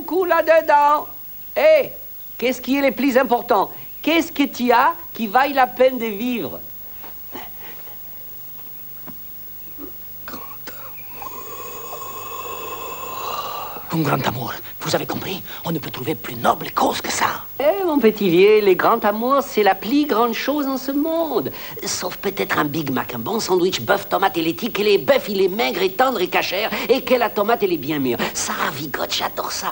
beaucoup là-dedans. Eh, qu'est-ce qui est le plus important? Qu'est-ce que tu as qui vaille la peine de vivre? Un grand amour. Vous avez compris? On ne peut trouver plus noble cause que ça. Eh, mon petit vieux, le grand amour, c'est la plus grande chose en ce monde. Sauf peut-être un Big Mac, un bon sandwich bœuf, tomate et laitue, que les bœufs, il est maigre et tendre et cachère, et que la tomate, elle est bien mûre. Ça ravigote, j'adore ça.